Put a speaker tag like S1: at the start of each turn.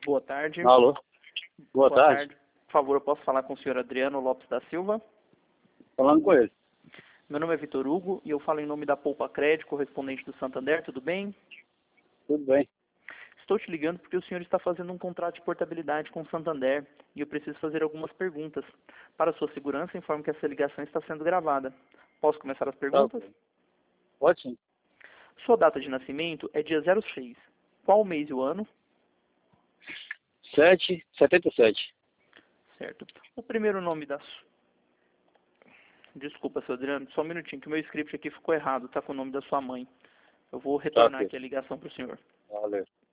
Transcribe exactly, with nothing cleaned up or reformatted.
S1: Boa tarde.
S2: Alô. Boa,
S1: Boa
S2: tarde.
S1: tarde. Por favor, eu posso falar com o senhor Adriano Lopes da Silva?
S2: Falando com ele.
S1: Meu nome é Vitor Hugo e eu falo em nome da Poupa Crédito, correspondente do Santander, tudo bem?
S2: Tudo bem.
S1: Estou te ligando porque o senhor está fazendo um contrato de portabilidade com o Santander e eu preciso fazer algumas perguntas. Para sua segurança, informo que essa ligação está sendo gravada. Posso começar as perguntas?
S2: Tá. Pode sim.
S1: Sua data de nascimento é dia zero seis. Qual o mês e o ano?
S2: sete, setenta e sete.
S1: Certo. O primeiro nome da sua... Desculpa, seu Adriano, só um minutinho, que o meu script aqui ficou errado, tá com o nome da sua mãe. Eu vou
S2: Tá,
S1: retornar
S2: ok.
S1: aqui a ligação para o senhor.
S2: Valeu.